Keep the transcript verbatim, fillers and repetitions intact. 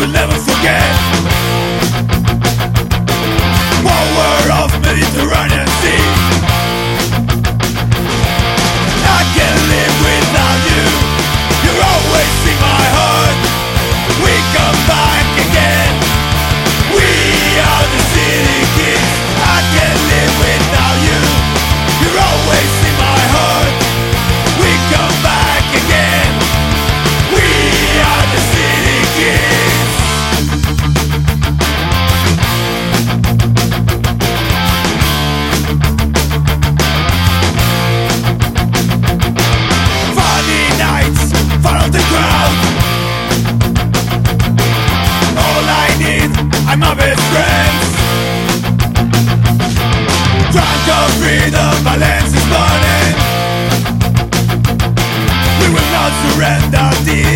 will never forget. Power of Mediterranean Sea. I can't live without you. You're always in my heart. We come back again. We are the city kids. I can't live without you. You're always in my heart. We come back again. We are the city kids. Funny nights, follow the crowd. All I need, I'm my best friends. Drunk of freedom, balance is burning. We will not surrender. The